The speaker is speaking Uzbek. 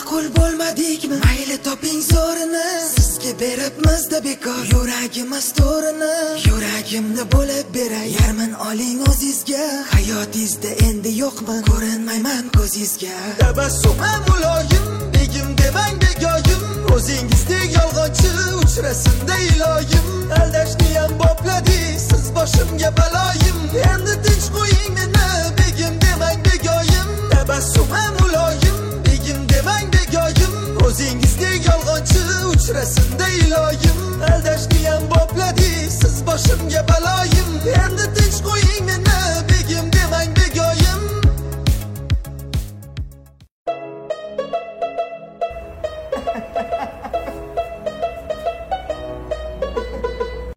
ma'qul bo'lmadikmi? Mayli toping zo'rini, sizga beribmiz-da bekor yuragimiz to'rini. Yuragimni bo'lib beray, yarmin oling o'zizga. Hayotingizda endi yo'qman, ko'rinmayman ko'zingizga. Tabassum muloyim, begim demang begoyim. O'zingizdek yolg'onchi uchrasinda iloyim. Aldashni ham boplab